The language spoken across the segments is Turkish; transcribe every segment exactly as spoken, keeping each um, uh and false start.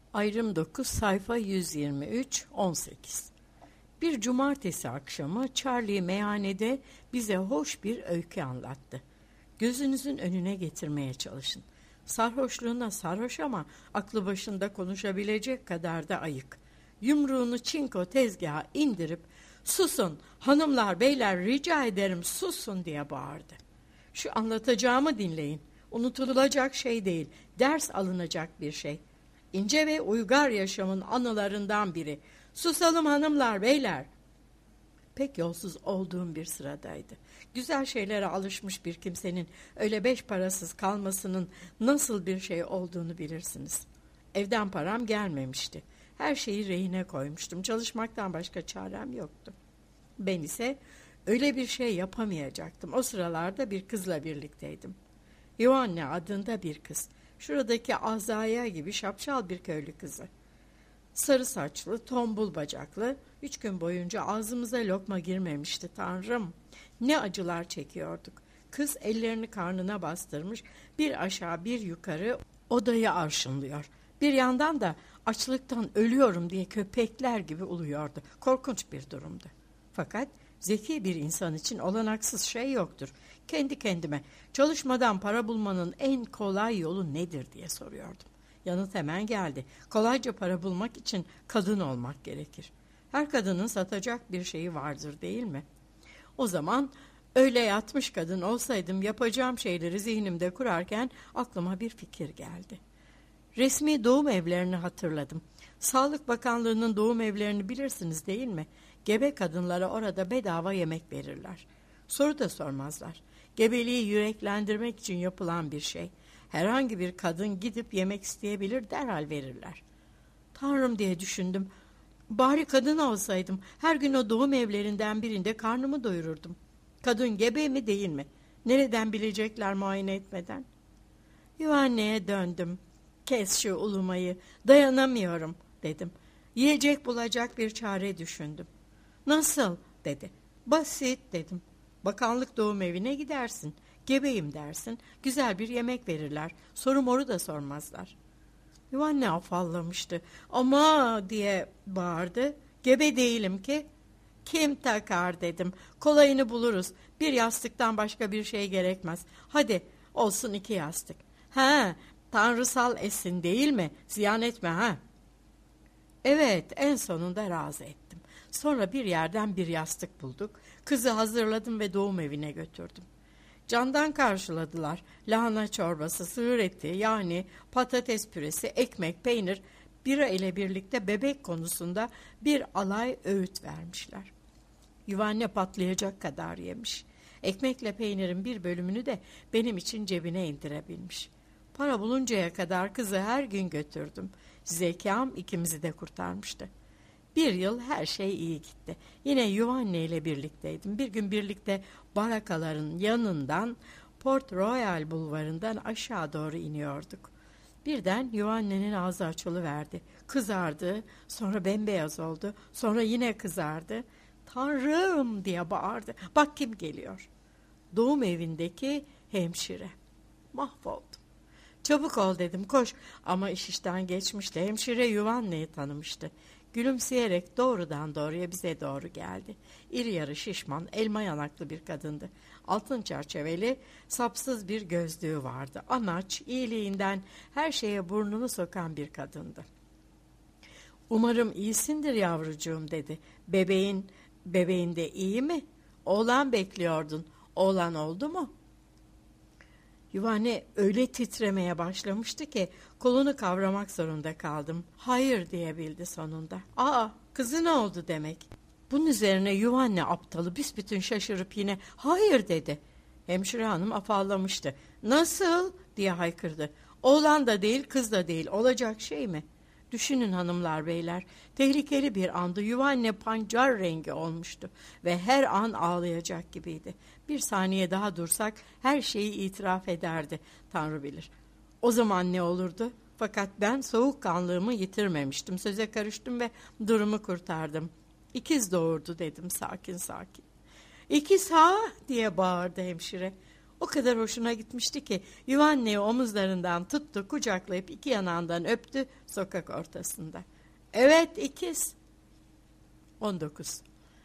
Ayrım dokuz, sayfa yüz yirmi üç, on sekiz. Bir cumartesi akşamı Charlie meyhanede bize hoş bir öykü anlattı. Gözünüzün önüne getirmeye çalışın. Sarhoşluğuna sarhoş ama aklı başında konuşabilecek kadar da ayık. Yumruğunu çinko tezgaha indirip "Susun hanımlar beyler, rica ederim susun" diye bağırdı. "Şu anlatacağımı dinleyin. Unutulacak şey değil, ders alınacak bir şey. İnce ve uygar yaşamın anılarından biri. Susalım hanımlar beyler." Pek yolsuz olduğum bir sıradaydı. Güzel şeylere alışmış bir kimsenin öyle beş parasız kalmasının nasıl bir şey olduğunu bilirsiniz. Evden param gelmemişti. Her şeyi rehine koymuştum. Çalışmaktan başka çarem yoktu. Ben ise öyle bir şey yapamayacaktım. O sıralarda bir kızla birlikteydim. Yoanne adında bir kız. Şuradaki Azaya gibi şapşal bir köylü kızı. Sarı saçlı, tombul bacaklı, üç gün boyunca ağzımıza lokma girmemişti Tanrım. Ne acılar çekiyorduk. Kız ellerini karnına bastırmış, bir aşağı bir yukarı odayı arşınlıyor. Bir yandan da açlıktan ölüyorum diye köpekler gibi uluyordu. Korkunç bir durumdu. Fakat zeki bir insan için olanaksız şey yoktur. Kendi kendime çalışmadan para bulmanın en kolay yolu nedir diye soruyordum. Yanıt hemen geldi. Kolayca para bulmak için kadın olmak gerekir. Her kadının satacak bir şeyi vardır değil mi? O zaman öyle yatmış kadın olsaydım yapacağım şeyleri zihnimde kurarken aklıma bir fikir geldi. Resmi doğum evlerini hatırladım. Sağlık Bakanlığı'nın doğum evlerini bilirsiniz değil mi? Gebe kadınlara orada bedava yemek verirler. Soru da sormazlar. Gebeliği yüreklendirmek için yapılan bir şey. Herhangi bir kadın gidip yemek isteyebilir, derhal verirler. Tanrım diye düşündüm. Bari kadın olsaydım, her gün o doğum evlerinden birinde karnımı doyururdum. Kadın gebe mi değil mi? Nereden bilecekler muayene etmeden? Yoanne'ye döndüm. "Kes şu ulumayı, dayanamıyorum" dedim. Yiyecek bulacak bir çare düşündüm. "Nasıl?" dedi. "Basit" dedim. "Bakanlık doğum evine gidersin. Gebeyim dersin. Güzel bir yemek verirler. Soru moru da sormazlar." Yoanne afallamıştı. "Ama" diye bağırdı. "Gebe değilim ki." "Kim takar?" dedim. "Kolayını buluruz. Bir yastıktan başka bir şey gerekmez. Hadi olsun iki yastık." "Ha, tanrısal esin değil mi? Ziyan etme ha." Evet, en sonunda razı ettim. Sonra bir yerden bir yastık bulduk. Kızı hazırladım ve doğum evine götürdüm. Candan karşıladılar. Lahana çorbası, sığır eti, yani patates püresi, ekmek, peynir, bira ile birlikte bebek konusunda bir alay öğüt vermişler. Yoanne patlayacak kadar yemiş. Ekmekle peynirin bir bölümünü de benim için cebine indirebilmiş. Para buluncaya kadar kızı her gün götürdüm. Zekam ikimizi de kurtarmıştı. Bir yıl her şey iyi gitti. Yine Yoanne ile birlikteydim. Bir gün birlikte barakaların yanından Port Royal bulvarından aşağı doğru iniyorduk. Birden Yoanne'nin ağzı açılıverdi. Kızardı, sonra bembeyaz oldu, sonra yine kızardı. "Tanrım!" diye bağırdı. "Bak kim geliyor." Doğum evindeki hemşire. Mahvoldum. "Çabuk ol" dedim, "koş." Ama iş işten geçmişti. Hemşire Yoanne'yi tanımıştı. Gülümseyerek doğrudan doğruya bize doğru geldi. İri yarı şişman, elma yanaklı bir kadındı. Altın çerçeveli, sapsız bir gözlüğü vardı. Anaç, iyiliğinden her şeye burnunu sokan bir kadındı. "Umarım iyisindir yavrucuğum" dedi. Bebeğin, bebeğin de iyi mi? Oğlan bekliyordun. Oğlan oldu mu?" Yoanne öyle titremeye başlamıştı ki kolunu kavramak zorunda kaldım. "Hayır" diyebildi sonunda. "Aa, kızı ne oldu demek?" Bunun üzerine Yoanne aptalı büsbütün şaşırıp yine "hayır" dedi. Hemşire hanım afallamıştı. "Nasıl?" diye haykırdı. "Oğlan da değil, kız da değil. Olacak şey mi?" Düşünün hanımlar beyler, tehlikeli bir andı. Yoanne pancar rengi olmuştu ve her an ağlayacak gibiydi. Bir saniye daha dursak her şeyi itiraf ederdi, Tanrı bilir. O zaman ne olurdu? Fakat ben soğukkanlığımı yitirmemiştim. Söze karıştım ve durumu kurtardım. "İkiz doğurdu" dedim sakin sakin. "İkiz ha?" diye bağırdı hemşire. O kadar hoşuna gitmişti ki Yuvanne'yi omuzlarından tuttu, kucaklayıp iki yanağından öptü sokak ortasında. Evet ikiz. on dokuz.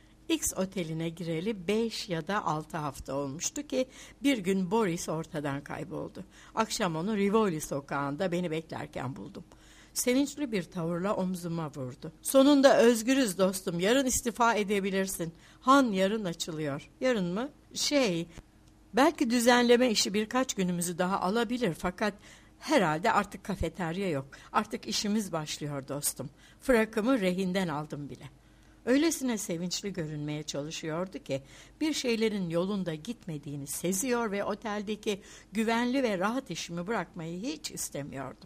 X oteline gireli beş ya da altı hafta olmuştu ki bir gün Boris ortadan kayboldu. Akşam onu Rivoli sokağında beni beklerken buldum. Sevinçli bir tavırla omzuma vurdu. Sonunda özgürüz dostum, yarın istifa edebilirsin. Han yarın açılıyor. Yarın mı? Şey, belki düzenleme işi birkaç günümüzü daha alabilir fakat herhalde artık kafeterya yok. Artık işimiz başlıyor dostum. Frakımı rehinden aldım bile. Öylesine sevinçli görünmeye çalışıyordu ki bir şeylerin yolunda gitmediğini seziyor ve oteldeki güvenli ve rahat işimi bırakmayı hiç istemiyordum.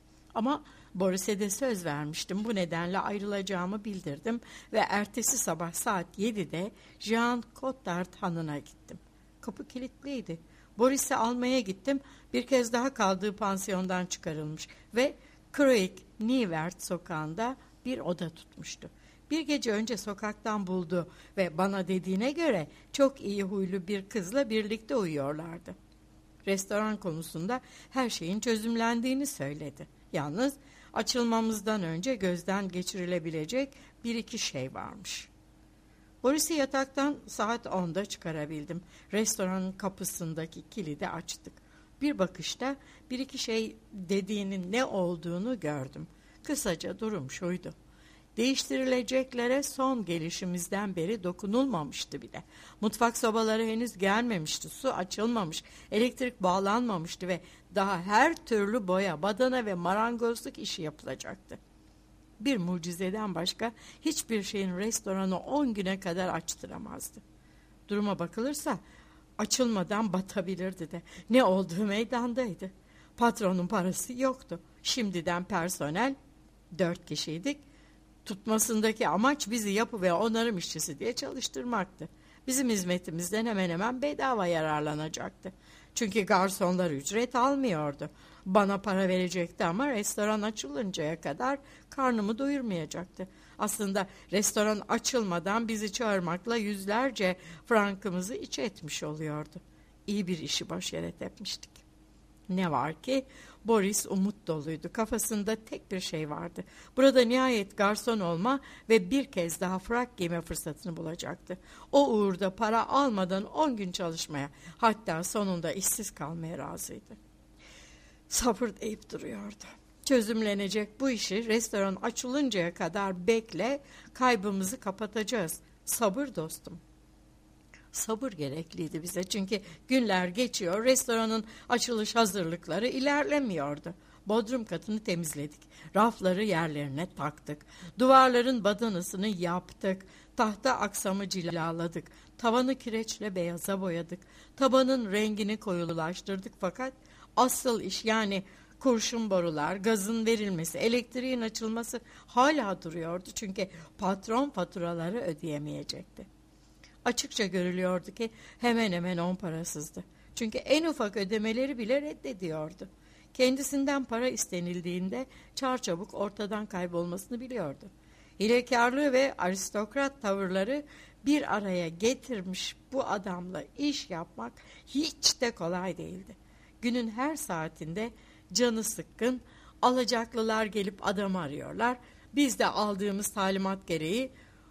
Ama Boris'e de söz vermiştim. Bu nedenle ayrılacağımı bildirdim ve ertesi sabah saat yedide Jean Cottard Hanı'na gittim. Kapı kilitliydi. Boris'i almaya gittim. Bir kez daha kaldığı pansiyondan çıkarılmış ve Croix-Nivert sokağında bir oda tutmuştu. Bir gece önce sokaktan buldu ve bana dediğine göre çok iyi huylu bir kızla birlikte uyuyorlardı. Restoran konusunda her şeyin çözümlendiğini söyledi. Yalnız açılmamızdan önce gözden geçirilebilecek bir iki şey varmış. Boris'i yataktan saat onda çıkarabildim. Restoranın kapısındaki kilidi açtık. Bir bakışta bir iki şey dediğinin ne olduğunu gördüm. Kısaca durum şuydu. Değiştirileceklere son gelişimizden beri dokunulmamıştı bile. Mutfak sobaları henüz gelmemişti, su açılmamış, elektrik bağlanmamıştı ve daha her türlü boya, badana ve marangozluk işi yapılacaktı. Bir mucizeden başka hiçbir şeyin restoranı on güne kadar açtıramazdı. Duruma bakılırsa açılmadan batabilirdi de. Ne olduğu meydandaydı. Patronun parası yoktu. Şimdiden personel dört kişiydik. Tutmasındaki amaç bizi yapı ve onarım işçisi diye çalıştırmaktı. Bizim hizmetimizden hemen hemen bedava yararlanacaktı. Çünkü garsonlar ücret almıyordu. Bana para verecekti ama restoran açılıncaya kadar karnımı doyurmayacaktı. Aslında restoran açılmadan bizi çağırmakla yüzlerce frankımızı iç etmiş oluyordu. İyi bir işi boş yere tepmiştik. Ne var ki Boris umut doluydu. Kafasında tek bir şey vardı. Burada nihayet garson olma ve bir kez daha frak giyme fırsatını bulacaktı. O uğurda para almadan on gün çalışmaya, hatta sonunda işsiz kalmaya razıydı. Sabır deyip duruyordu. Çözümlenecek bu işi restoran açılıncaya kadar bekle, kaybımızı kapatacağız. Sabır dostum. Sabır gerekliydi bize çünkü günler geçiyor, restoranın açılış hazırlıkları ilerlemiyordu. Bodrum katını temizledik, rafları yerlerine taktık, duvarların badanasını yaptık, tahta aksamı cilaladık, tavanı kireçle beyaza boyadık, tabanın rengini koyulaştırdık fakat asıl iş yani kurşun borular, gazın verilmesi, elektriğin açılması hala duruyordu çünkü patron faturaları ödeyemeyecekti. Açıkça görülüyordu ki hemen hemen on parasızdı. Çünkü en ufak ödemeleri bile reddediyordu. Kendisinden para istenildiğinde çarçabuk ortadan kaybolmasını biliyordu. Hilekarlığı ve aristokrat tavırları bir araya getirmiş bu adamla iş yapmak hiç de kolay değildi. Günün her saatinde canı sıkkın, alacaklılar gelip adamı arıyorlar. Biz de aldığımız talimat gereği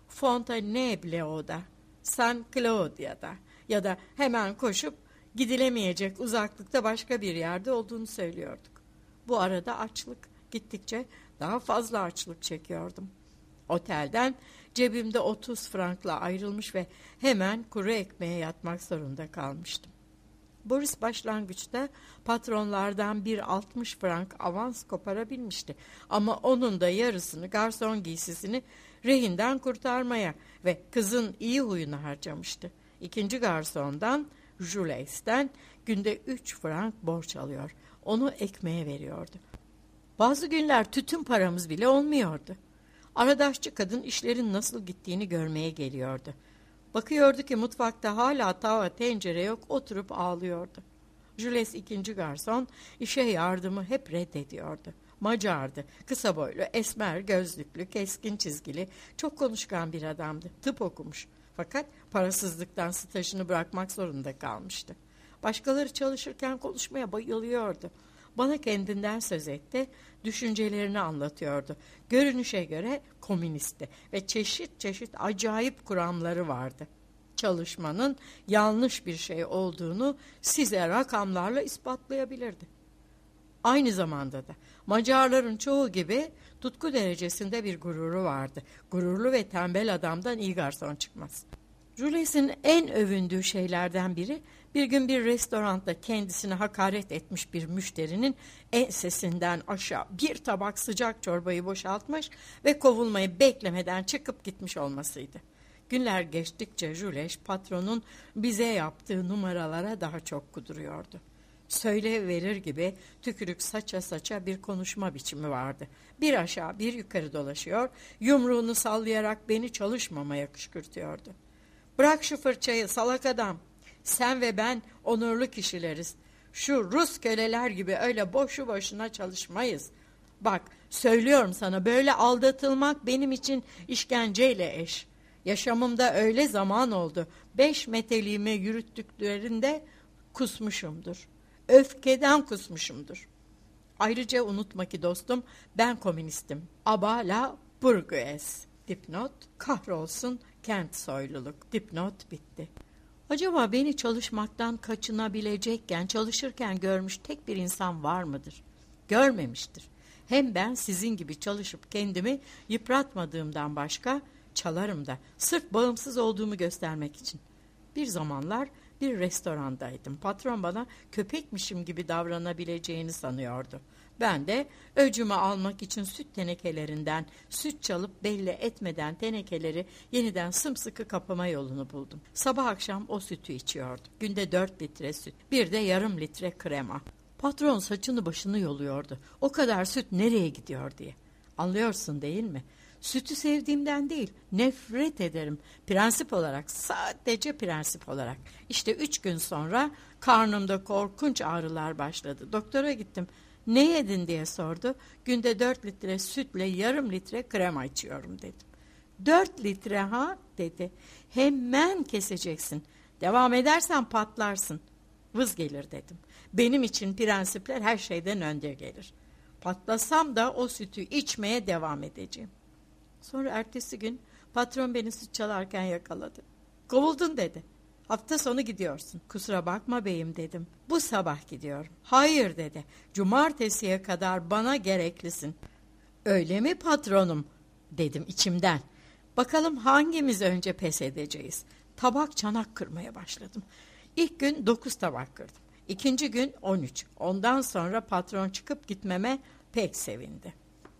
Fontainebleau'da, San Claudia'da ya da hemen koşup gidilemeyecek uzaklıkta başka bir yerde olduğunu söylüyorduk. Bu arada açlık, gittikçe daha fazla açlık çekiyordum. Otelden cebimde otuz frankla ayrılmış ve hemen kuru ekmeğe yatmak zorunda kalmıştım. Boris başlangıçta patronlardan bir altmış frank avans koparabilmişti ama onun da yarısını garson giysisini rehinden kurtarmaya ve kızın iyi huyunu harcamıştı. İkinci garsondan, Jules'ten günde üç frank borç alıyor. Onu ekmeğe veriyordu. Bazı günler tütün paramız bile olmuyordu. Aradaşçı kadın işlerin nasıl gittiğini görmeye geliyordu. Bakıyordu ki mutfakta hala tava tencere yok, oturup ağlıyordu. Jules ikinci garson işe yardımı hep reddediyordu. Macardı, kısa boylu, esmer gözlüklü, keskin çizgili, çok konuşkan bir adamdı. Tıp okumuş fakat parasızlıktan stajını bırakmak zorunda kalmıştı. Başkaları çalışırken konuşmaya bayılıyordu. Bana kendinden söz etti, düşüncelerini anlatıyordu. Görünüşe göre komünistti ve çeşit çeşit acayip kuramları vardı. Çalışmanın yanlış bir şey olduğunu size rakamlarla ispatlayabilirdi. Aynı zamanda da Macarların çoğu gibi tutku derecesinde bir gururu vardı. Gururlu ve tembel adamdan iyi garson çıkmaz. Jules'in en övündüğü şeylerden biri, bir gün bir restoranda kendisine hakaret etmiş bir müşterinin ensesinden aşağı bir tabak sıcak çorbayı boşaltmış ve kovulmayı beklemeden çıkıp gitmiş olmasıydı. Günler geçtikçe Jules, patronun bize yaptığı numaralara daha çok kuduruyordu. Söyle verir gibi tükürük saça saça bir konuşma biçimi vardı. Bir aşağı bir yukarı dolaşıyor, yumruğunu sallayarak beni çalışmamaya kışkırtıyordu. Bırak şu fırçayı salak adam. Sen ve ben onurlu kişileriz. Şu Rus köleler gibi öyle boşu boşuna çalışmayız. Bak, söylüyorum sana, böyle aldatılmak benim için işkenceyle eş. Yaşamımda öyle zaman oldu. Beş meteliğimi yürüttüklerinde kusmuşumdur. Öfkeden kusmuşumdur. Ayrıca unutma ki dostum, ben komünistim. Aba la bourgeois. Dipnot, kahrolsun kent soyluluk. Dipnot bitti. Acaba beni çalışmaktan kaçınabilecekken, çalışırken görmüş tek bir insan var mıdır? Görmemiştir. Hem ben sizin gibi çalışıp kendimi yıpratmadığımdan başka çalarım da, sırf bağımsız olduğumu göstermek için. Bir zamanlar bir restorandaydım. Patron bana köpekmişim gibi davranabileceğini sanıyordu. Ben de öcümü almak için süt tenekelerinden süt çalıp belli etmeden tenekeleri yeniden sımsıkı kapama yolunu buldum. Sabah akşam o sütü içiyordum. Günde dört litre süt, bir de yarım litre krema. Patron saçını başını yoluyordu. O kadar süt nereye gidiyor diye. Anlıyorsun değil mi? Sütü sevdiğimden değil, nefret ederim. Prensip olarak, sadece prensip olarak. İşte üç gün sonra karnımda korkunç ağrılar başladı. Doktora gittim. Ne yedin diye sordu. Günde dört litre sütle yarım litre krema içiyorum dedim. Dört litre ha dedi. Hemen keseceksin. Devam edersen patlarsın. Vız gelir dedim. Benim için prensipler her şeyden önde gelir. Patlasam da o sütü içmeye devam edeceğim. Sonra ertesi gün patron beni süt çalarken yakaladı. Kovuldun dedi. Hafta sonu gidiyorsun. Kusura bakma beyim dedim. Bu sabah gidiyorum. Hayır dedi. Cumartesiye kadar bana gereklisin. Öyle mi patronum? Dedim içimden. Bakalım hangimiz önce pes edeceğiz? Tabak çanak kırmaya başladım. İlk gün dokuz tabak kırdım. İkinci gün on üç. Ondan sonra patron çıkıp gitmeme pek sevindi.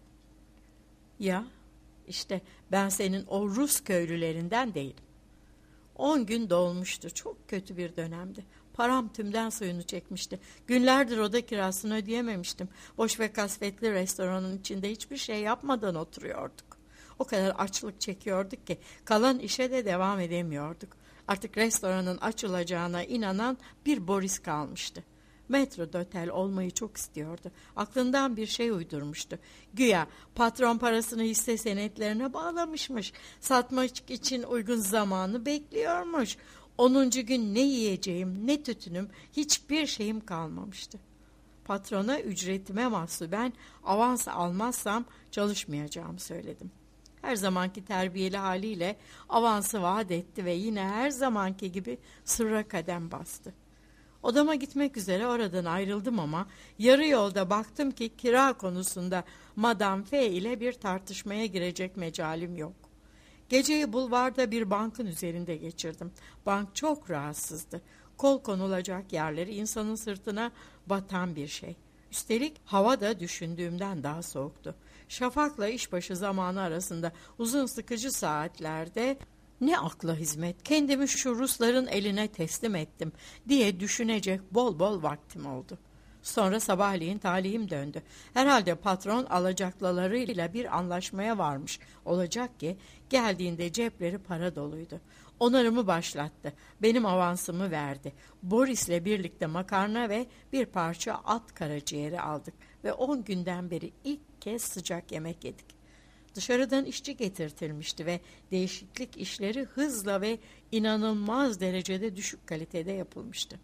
Ya işte ben senin o Rus köylülerinden değilim. On gün dolmuştu. Çok kötü bir dönemdi. Param tümden suyunu çekmişti. Günlerdir oda kirasını ödeyememiştim. Boş ve kasvetli restoranın içinde hiçbir şey yapmadan oturuyorduk. O kadar açlık çekiyorduk ki kalan işe de devam edemiyorduk. Artık restoranın açılacağına inanan bir Boris kalmıştı. Metrodotel olmayı çok istiyordu. Aklından bir şey uydurmuştu. Güya patron parasını hisse senetlerine bağlamışmış. Satmak için uygun zamanı bekliyormuş. Onuncu gün ne yiyeceğim, ne tütünüm, hiçbir şeyim kalmamıştı. Patrona ücretime mahsuben avans almazsam çalışmayacağımı söyledim. Her zamanki terbiyeli haliyle avansı vaat etti ve yine her zamanki gibi sırra kadem bastı. Odama gitmek üzere oradan ayrıldım ama yarı yolda baktım ki kira konusunda Madame F ile bir tartışmaya girecek mecalim yok. Geceyi bulvarda bir bankın üzerinde geçirdim. Bank çok rahatsızdı. Kol konulacak yerleri insanın sırtına batan bir şey. Üstelik hava da düşündüğümden daha soğuktu. Şafakla işbaşı zamanı arasında uzun sıkıcı saatlerde ne akla hizmet, kendimi şu Rusların eline teslim ettim diye düşünecek bol bol vaktim oldu. Sonra sabahleyin talihim döndü. Herhalde patron alacaklılarıyla bir anlaşmaya varmış. Olacak ki geldiğinde cepleri para doluydu. Onarımı başlattı. Benim avansımı verdi. Boris'le birlikte makarna ve bir parça at karaciğeri aldık. Ve on günden beri ilk kez sıcak yemek yedik. Dışarıdan işçi getirtilmişti ve değişiklik işleri hızla ve inanılmaz derecede düşük kalitede yapılmıştı.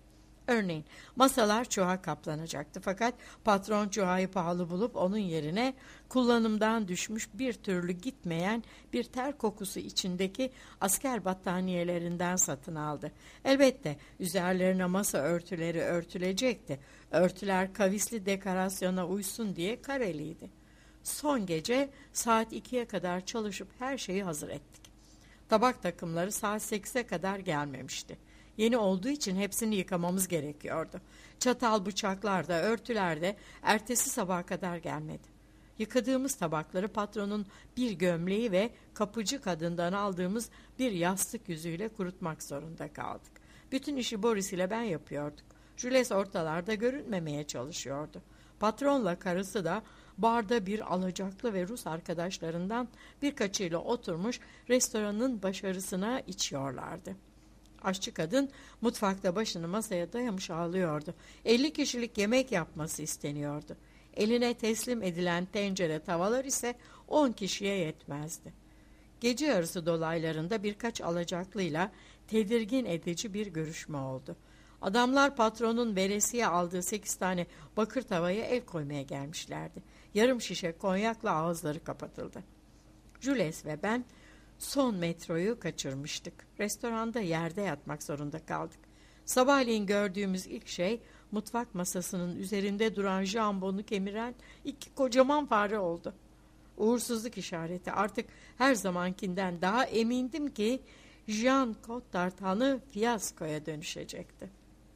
Örneğin masalar çuha kaplanacaktı fakat patron çuhayı pahalı bulup onun yerine kullanımdan düşmüş bir türlü gitmeyen bir ter kokusu içindeki asker battaniyelerinden satın aldı. Elbette üzerlerine masa örtüleri örtülecekti. Örtüler kavisli dekorasyona uysun diye kareliydi. Son gece saat ikiye kadar çalışıp her şeyi hazır ettik. Tabak takımları saat sekize kadar gelmemişti. Yeni olduğu için hepsini yıkamamız gerekiyordu. Çatal bıçaklar da örtüler de ertesi sabaha kadar gelmedi. Yıkadığımız tabakları patronun bir gömleği ve kapıcı kadından aldığımız bir yastık yüzüyle kurutmak zorunda kaldık. Bütün işi Boris ile ben yapıyorduk. Jules ortalarda görünmemeye çalışıyordu. Patronla karısı da barda bir alacaklı ve Rus arkadaşlarından birkaçıyla oturmuş restoranın başarısına içiyorlardı. Aşçı kadın mutfakta başını masaya dayamış ağlıyordu. elli kişilik yemek yapması isteniyordu. Eline teslim edilen tencere tavalar ise on kişiye yetmezdi. Gece yarısı dolaylarında birkaç alacaklıyla tedirgin edici bir görüşme oldu. Adamlar patronun veresiye aldığı sekiz tane bakır tavaya el koymaya gelmişlerdi. Yarım şişe konyakla ağızları kapatıldı. Jules ve ben son metroyu kaçırmıştık. Restoranda yerde yatmak zorunda kaldık. Sabahleyin gördüğümüz ilk şey mutfak masasının üzerinde duran jambonu kemiren iki kocaman fare oldu. Uğursuzluk işareti. Artık her zamankinden daha emindim ki Jean Cotard Hanı fiyaskoya dönüşecekti.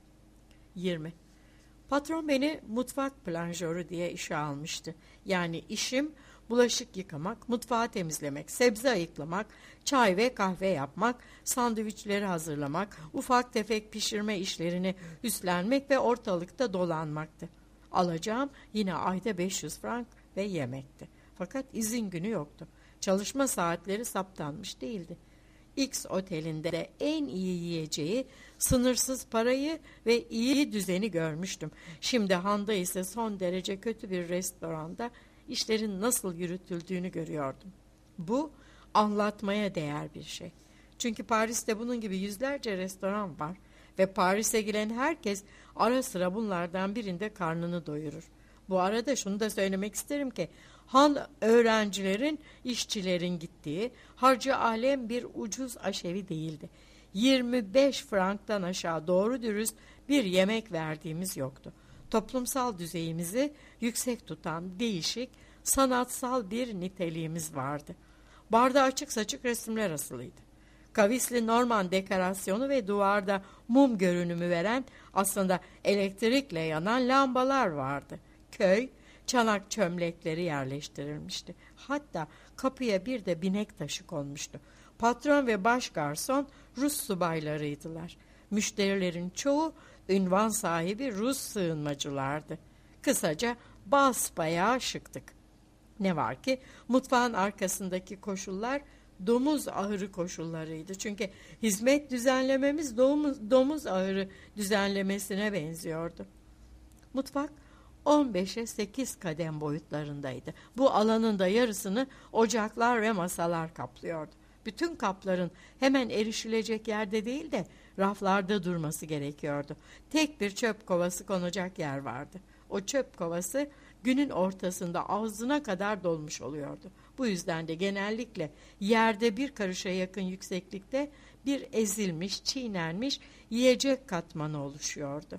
yirmi. Patron beni mutfak planjörü diye işe almıştı. Yani işim bulaşık yıkamak, mutfağı temizlemek, sebze ayıklamak, çay ve kahve yapmak, sandviçleri hazırlamak, ufak tefek pişirme işlerini üstlenmek ve ortalıkta dolanmaktı. Alacağım yine ayda beş yüz frank ve yemekti. Fakat izin günü yoktu. Çalışma saatleri saptanmış değildi. X otelinde de en iyi yiyeceği, sınırsız parayı ve iyi düzeni görmüştüm. Şimdi Han'da ise son derece kötü bir restoranda işlerin nasıl yürütüldüğünü görüyordum. Bu anlatmaya değer bir şey. Çünkü Paris'te bunun gibi yüzlerce restoran var ve Paris'e gelen herkes ara sıra bunlardan birinde karnını doyurur. Bu arada şunu da söylemek isterim ki Han öğrencilerin, işçilerin gittiği harcı alem bir ucuz aşevi değildi. yirmi beş franktan aşağı doğru dürüst bir yemek verdiğimiz yoktu. Toplumsal düzeyimizi yüksek tutan değişik, sanatsal bir niteliğimiz vardı. Barda açık saçık resimler asılıydı. Kavisli Norman dekorasyonu ve duvarda mum görünümü veren aslında elektrikle yanan lambalar vardı. Köy, çanak çömlekleri yerleştirilmişti. Hatta kapıya bir de binek taşı konmuştu. Patron ve baş garson Rus subaylarıydılar. Müşterilerin çoğu ünvan sahibi Rus sığınmacılardı. Kısaca basbayağı şıktık. Ne var ki mutfağın arkasındaki koşullar domuz ahırı koşullarıydı. Çünkü hizmet düzenlememiz domuz, domuz ahırı düzenlemesine benziyordu. Mutfak on beşe sekiz kadem boyutlarındaydı. Bu alanın da yarısını ocaklar ve masalar kaplıyordu. Bütün kapların hemen erişilecek yerde değil de raflarda durması gerekiyordu. Tek bir çöp kovası konacak yer vardı. O çöp kovası günün ortasında ağzına kadar dolmuş oluyordu. Bu yüzden de genellikle yerde bir karışa yakın yükseklikte bir ezilmiş, çiğnenmiş yiyecek katmanı oluşuyordu.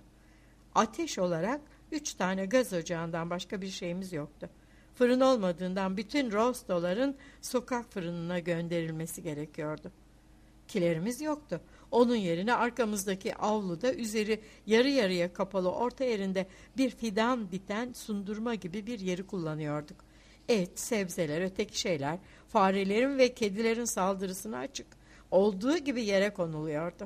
Ateş olarak üç tane gaz ocağından başka bir şeyimiz yoktu. Fırın olmadığından bütün rostoların sokak fırınına gönderilmesi gerekiyordu. Kilerimiz yoktu. Onun yerine arkamızdaki avluda üzeri yarı yarıya kapalı orta yerinde bir fidan biten sundurma gibi bir yeri kullanıyorduk. Et, sebzeler, öteki şeyler, farelerin ve kedilerin saldırısına açık. Olduğu gibi yere konuluyordu.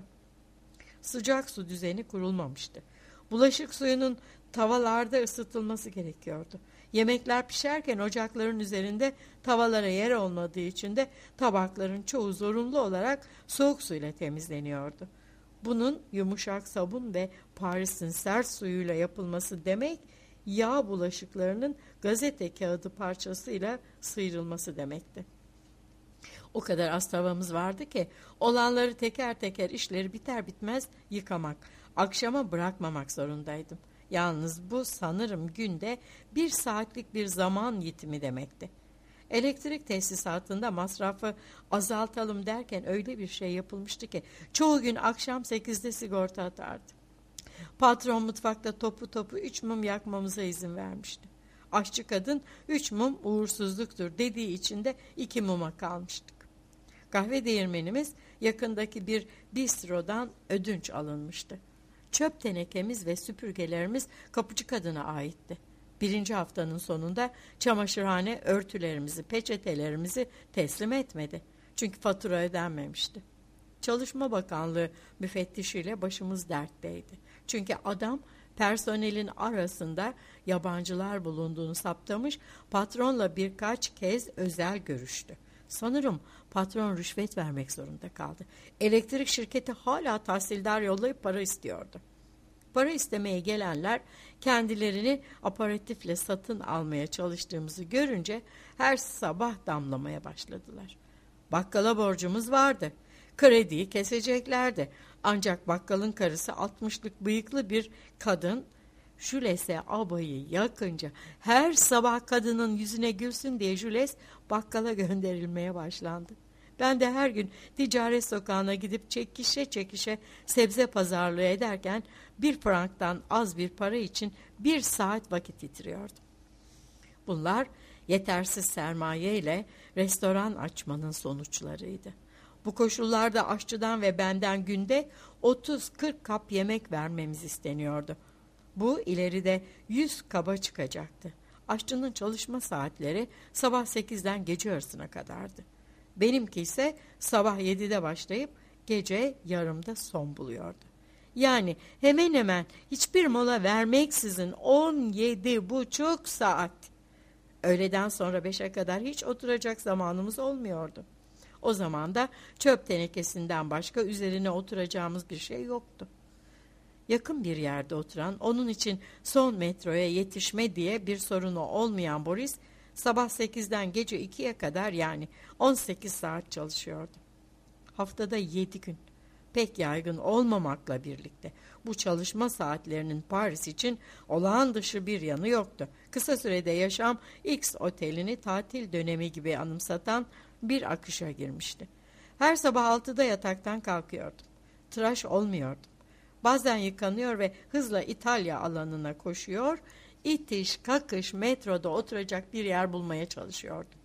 Sıcak su düzeni kurulmamıştı. Bulaşık suyunun tavalarda ısıtılması gerekiyordu. Yemekler pişerken ocakların üzerinde tavalara yer olmadığı için de tabakların çoğu zorunlu olarak soğuk suyla temizleniyordu. Bunun yumuşak sabun ve Paris'in sert suyuyla yapılması demek, yağ bulaşıklarının gazete kağıdı parçasıyla sıyrılması demekti. O kadar az tavamız vardı ki olanları teker teker işleri biter bitmez yıkamak, Akşama bırakmamak zorundaydım. Yalnız bu sanırım günde bir saatlik bir zaman yitimi demekti. Elektrik tesisatında masrafı azaltalım derken öyle bir şey yapılmıştı ki çoğu gün akşam sekizde sigorta atardı. Patron mutfakta topu topu üç mum yakmamıza izin vermişti. Aşçı kadın üç mum uğursuzluktur dediği için de iki muma kalmıştık. Kahve değirmenimiz yakındaki bir bistrodan ödünç alınmıştı. Çöp tenekemiz ve süpürgelerimiz kapıcı kadına aitti. Birinci haftanın sonunda çamaşırhane örtülerimizi, peçetelerimizi teslim etmedi. Çünkü fatura ödenmemişti. Çalışma Bakanlığı müfettişiyle başımız dertteydi. Çünkü adam personelin arasında yabancılar bulunduğunu saptamış, patronla birkaç kez özel görüştü. Sanırım patron rüşvet vermek zorunda kaldı. Elektrik şirketi hala tahsildar yollayıp para istiyordu. Para istemeye gelenler kendilerini aparatifle satın almaya çalıştığımızı görünce her sabah damlamaya başladılar. Bakkala borcumuz vardı. Krediyi keseceklerdi. Ancak bakkalın karısı altmışlık bıyıklı bir kadın Jules'e abayı yakınca her sabah kadının yüzüne gülsün diye Jules bakkala gönderilmeye başlandı. Ben de her gün ticaret sokağına gidip çekişe çekişe sebze pazarlığı ederken bir franktan az bir para için bir saat vakit yitiriyordum. Bunlar yetersiz sermaye ile restoran açmanın sonuçlarıydı. Bu koşullarda aşçıdan ve benden günde otuz kırk kap yemek vermemiz isteniyordu. Bu ileride yüz kaba çıkacaktı. Aşçının çalışma saatleri sabah sekizden gece yarısına kadardı. Benimki ise sabah yedide başlayıp gece yarımda son buluyordu. Yani hemen hemen hiçbir mola vermeksizin on yedi buçuk saat. Öğleden sonra beşe kadar hiç oturacak zamanımız olmuyordu. O zaman da çöp tenekesinden başka üzerine oturacağımız bir şey yoktu. Yakın bir yerde oturan, onun için son metroya yetişme diye bir sorunu olmayan Boris, sabah sekizden gece ikiye kadar yani on sekiz saat çalışıyordu. Haftada yedi gün. Pek yaygın olmamakla birlikte bu çalışma saatlerinin Paris için olağan dışı bir yanı yoktu. Kısa sürede yaşam X otelini tatil dönemi gibi anımsatan bir akışa girmişti. Her sabah altıda yataktan kalkıyordum. Tıraş olmuyordum. Bazen yıkanıyor ve hızla İtalya alanına koşuyor, itiş kakış metroda oturacak bir yer bulmaya çalışıyordum.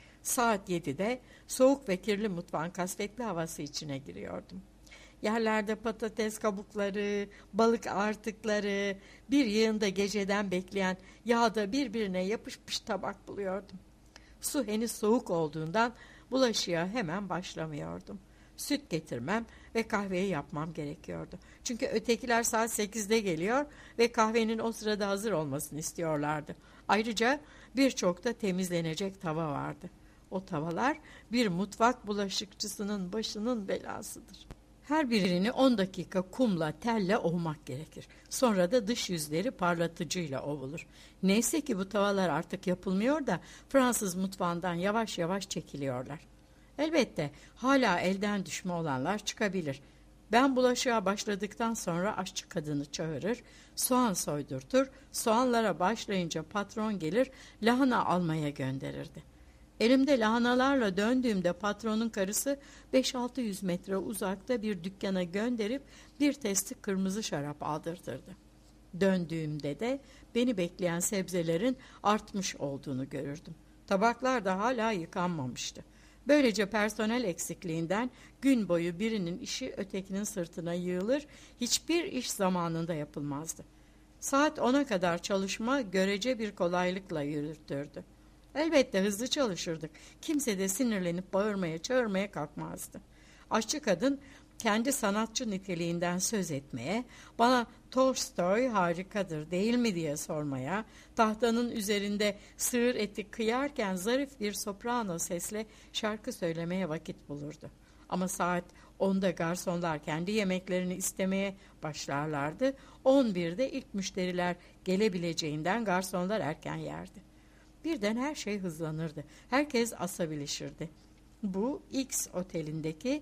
Saat yedide soğuk ve kirli mutfağın kasvetli havası içine giriyordum. Yerlerde patates kabukları, balık artıkları, bir yığında geceden bekleyen yağda birbirine yapışmış tabak buluyordum. Su henüz soğuk olduğundan bulaşığa hemen başlamıyordum. Süt getirmem ve kahveyi yapmam gerekiyordu. Çünkü ötekiler saat sekizde geliyor ve kahvenin o sırada hazır olmasını istiyorlardı. Ayrıca birçok da temizlenecek tava vardı. O tavalar bir mutfak bulaşıkçısının başının belasıdır. Her birini on dakika kumla, telle ovmak gerekir. Sonra da dış yüzleri parlatıcıyla ovulur. Neyse ki bu tavalar artık yapılmıyor da Fransız mutfağından yavaş yavaş çekiliyorlar. Elbette hala elden düşme olanlar çıkabilir. Ben bulaşığa başladıktan sonra aşçı kadını çağırır, soğan soydurtur, soğanlara başlayınca patron gelir, lahana almaya gönderirdi. Elimde lahanalarla döndüğümde patronun karısı beş altı yüz metre uzakta bir dükkana gönderip bir testi kırmızı şarap aldırtırdı. Döndüğümde de beni bekleyen sebzelerin artmış olduğunu görürdüm. Tabaklar da hala yıkanmamıştı. Böylece personel eksikliğinden gün boyu birinin işi ötekinin sırtına yığılır, hiçbir iş zamanında yapılmazdı. Saat ona kadar çalışma görece bir kolaylıkla yürütürdü. Elbette hızlı çalışırdık. Kimse de sinirlenip bağırmaya, çağırmaya kalkmazdı. Aşçı kadın kendi sanatçı niteliğinden söz etmeye, bana Tolstoy harikadır değil mi diye sormaya, tahtanın üzerinde sığır eti kıyarken zarif bir soprano sesle şarkı söylemeye vakit bulurdu. Ama saat onda garsonlar kendi yemeklerini istemeye başlarlardı. on birde ilk müşteriler gelebileceğinden garsonlar erken yerdi. Birden her şey hızlanırdı. Herkes asabilişirdi. Bu X otelindeki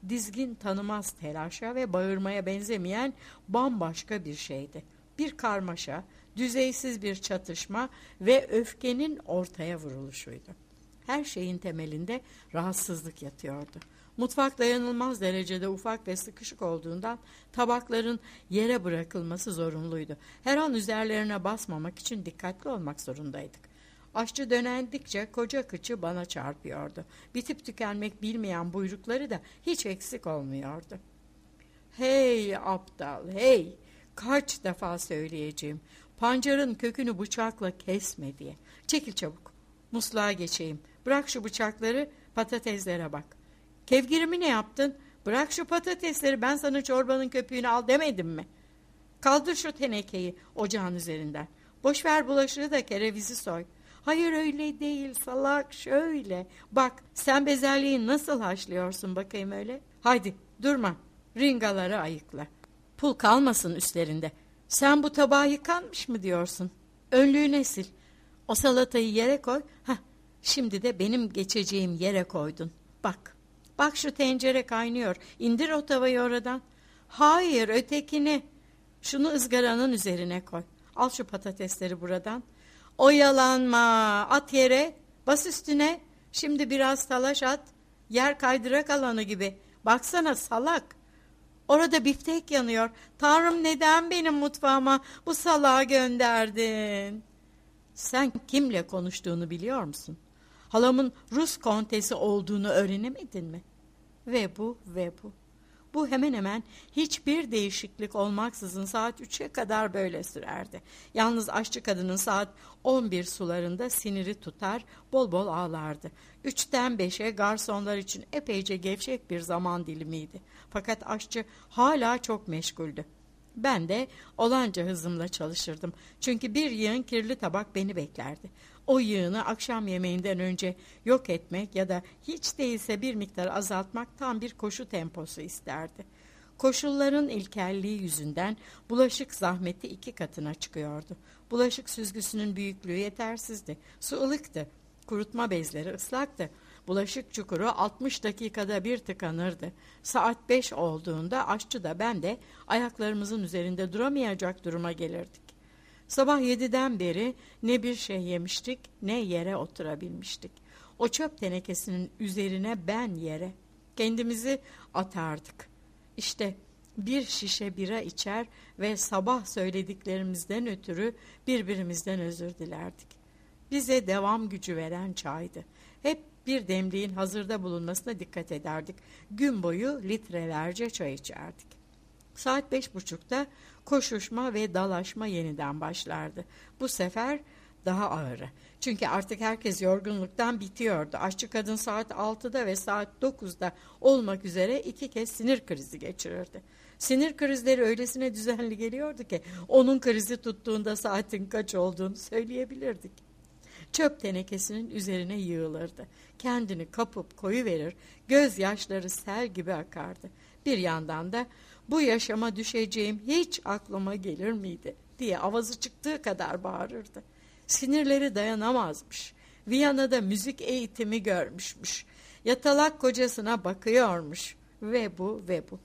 dizgin tanımaz telaşa ve bağırmaya benzemeyen bambaşka bir şeydi. Bir karmaşa, düzeysiz bir çatışma ve öfkenin ortaya vuruluşuydu. Her şeyin temelinde rahatsızlık yatıyordu. Mutfak dayanılmaz derecede ufak ve sıkışık olduğundan tabakların yere bırakılması zorunluydu. Her an üzerlerine basmamak için dikkatli olmak zorundaydık. Aşçı dönendikçe koca kıçı bana çarpıyordu. Bitip tükenmek bilmeyen buyrukları da hiç eksik olmuyordu. Hey aptal, hey! Kaç defa söyleyeceğim. Pancarın kökünü bıçakla kesme diye. Çekil çabuk. Musluğa geçeyim. Bırak şu bıçakları, patateslere bak. Kevgirimi ne yaptın? Bırak şu patatesleri, ben sana çorbanın köpüğünü al demedim mi? Kaldır şu tenekeyi ocağın üzerinden. Boş ver bulaşığı da kerevizi soy. Hayır öyle değil salak, şöyle. Bak sen bezelyeyi nasıl haşlıyorsun bakayım öyle. Haydi durma, ringaları ayıkla. Pul kalmasın üstlerinde. Sen bu tabağı yıkanmış mı diyorsun? Önlüğüne sil. O salatayı yere koy. Hah, şimdi de benim geçeceğim yere koydun. Bak, bak şu tencere kaynıyor. İndir o tavayı oradan. Hayır, ötekini. Şunu ızgaranın üzerine koy. Al şu patatesleri buradan. Oyalanma, at yere, bas üstüne. Şimdi biraz talaş at. Yer kaydırak alanı gibi. Baksana salak. Orada biftek yanıyor. Tanrım neden benim mutfağıma bu salağı gönderdin? Sen kimle konuştuğunu biliyor musun? Halamın Rus kontesi olduğunu öğrenemedin mi? Ve bu ve bu. Bu hemen hemen hiçbir değişiklik olmaksızın saat üçe kadar böyle sürerdi. Yalnız aşçı kadının saat on bir sularında siniri tutar, bol bol ağlardı. Üçten beşe garsonlar için epeyce gevşek bir zaman dilimiydi. Fakat aşçı hala çok meşguldü. Ben de olanca hızımla çalışırdım. Çünkü bir yığın kirli tabak beni beklerdi. O yığını akşam yemeğinden önce yok etmek ya da hiç değilse bir miktar azaltmak tam bir koşu temposu isterdi. Koşulların ilkelliği yüzünden bulaşık zahmeti iki katına çıkıyordu. Bulaşık süzgüsünün büyüklüğü yetersizdi. Su ılıktı. Kurutma bezleri ıslaktı. Bulaşık çukuru altmış dakikada bir tıkanırdı. Saat beş olduğunda aşçı da ben de ayaklarımızın üzerinde duramayacak duruma gelirdik. Sabah yediden beri ne bir şey yemiştik ne yere oturabilmiştik. O çöp tenekesinin üzerine ben yere kendimizi atardık. İşte bir şişe bira içer ve sabah söylediklerimizden ötürü birbirimizden özür dilerdik. Bize devam gücü veren çaydı. Hep bir demliğin hazırda bulunmasına dikkat ederdik. Gün boyu litrelerce çay içerdik. Saat beş buçukta koşuşma ve dalaşma yeniden başlardı. Bu sefer daha ağırı. Çünkü artık herkes yorgunluktan bitiyordu. Aşçı kadın saat altıda ve saat dokuzda olmak üzere iki kez sinir krizi geçirirdi. Sinir krizleri öylesine düzenli geliyordu ki onun krizi tuttuğunda saatin kaç olduğunu söyleyebilirdik. Çöp tenekesinin üzerine yığılırdı. Kendini kapıp koyuverir, gözyaşları sel gibi akardı. Bir yandan da bu yaşama düşeceğim hiç aklıma gelir miydi diye avazı çıktığı kadar bağırırdı. Sinirleri dayanamazmış. Viyana'da müzik eğitimi görmüşmüş. Yatalak kocasına bakıyormuş. Ve bu ve bu.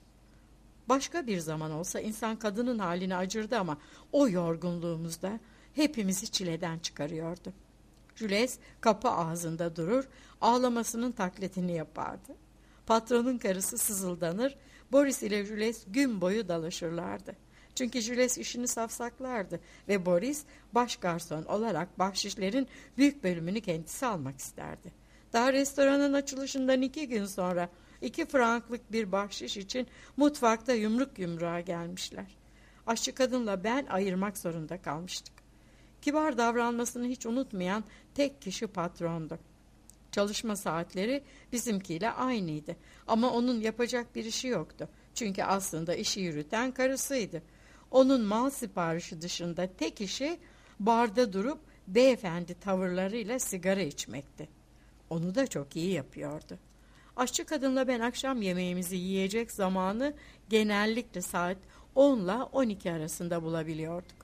Başka bir zaman olsa insan kadının haline acırdı ama o yorgunluğumuzda hepimizi çileden çıkarıyordu. Jules kapı ağzında durur, ağlamasının taklitini yapardı. Patronun karısı sızıldanır, Boris ile Jules gün boyu dalaşırlardı. Çünkü Jules işini safsaklardı ve Boris baş garson olarak bahşişlerin büyük bölümünü kendisi almak isterdi. Daha restoranın açılışından iki gün sonra iki franklık bir bahşiş için mutfakta yumruk yumruğa gelmişler. Aşçı kadınla ben ayırmak zorunda kalmıştık. Kibar davranmasını hiç unutmayan tek kişi patrondu. Çalışma saatleri bizimkiyle aynıydı ama onun yapacak bir işi yoktu. Çünkü aslında işi yürüten karısıydı. Onun mal siparişi dışında tek işi barda durup beyefendi tavırlarıyla sigara içmekti. Onu da çok iyi yapıyordu. Aşçı kadınla ben akşam yemeğimizi yiyecek zamanı genellikle saat onla on iki arasında bulabiliyorduk.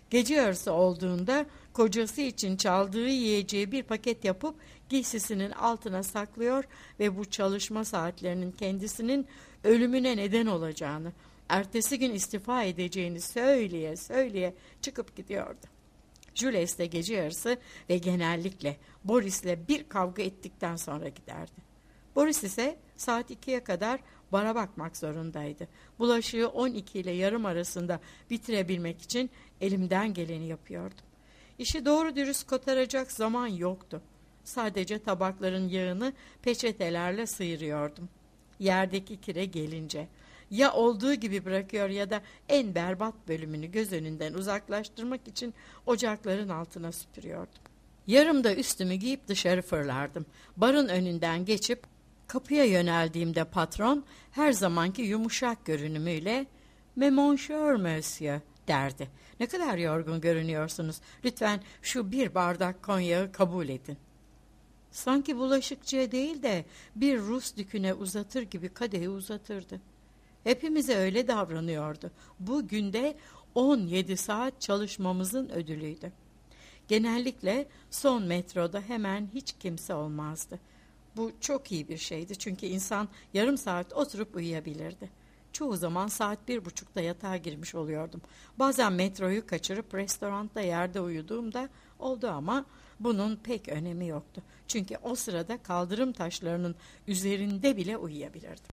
Gece yarısı olduğunda kocası için çaldığı yiyeceği bir paket yapıp giysisinin altına saklıyor ve bu çalışma saatlerinin kendisinin ölümüne neden olacağını, ertesi gün istifa edeceğini söyleye söyleye çıkıp gidiyordu. Jules de gece yarısı ve genellikle Boris'le bir kavga ettikten sonra giderdi. Boris ise saat ikiye kadar bara bakmak zorundaydı. Bulaşığı on iki ile yarım arasında bitirebilmek için elimden geleni yapıyordum. İşi doğru dürüst kotaracak zaman yoktu. Sadece tabakların yağını peçetelerle sıyırıyordum. Yerdeki kire gelince ya olduğu gibi bırakıyor ya da en berbat bölümünü göz önünden uzaklaştırmak için ocakların altına süpürüyordum. Yarım da üstümü giyip dışarı fırlardım. Barın önünden geçip kapıya yöneldiğimde patron her zamanki yumuşak görünümüyle "Mais mon cher monsieur" derdi. "Ne kadar yorgun görünüyorsunuz. Lütfen şu bir bardak konyağı kabul edin." Sanki bulaşıkçıya değil de bir Rus düküne uzatır gibi kadehi uzatırdı. Hepimize öyle davranıyordu. Bu günde on yedi saat çalışmamızın ödülüydü. Genellikle son metroda hemen hiç kimse olmazdı. Bu çok iyi bir şeydi çünkü insan yarım saat oturup uyuyabilirdi. Çoğu zaman saat bir buçukta yatağa girmiş oluyordum. Bazen metroyu kaçırıp restoranda yerde uyuduğumda oldu ama bunun pek önemi yoktu. Çünkü o sırada kaldırım taşlarının üzerinde bile uyuyabilirdim.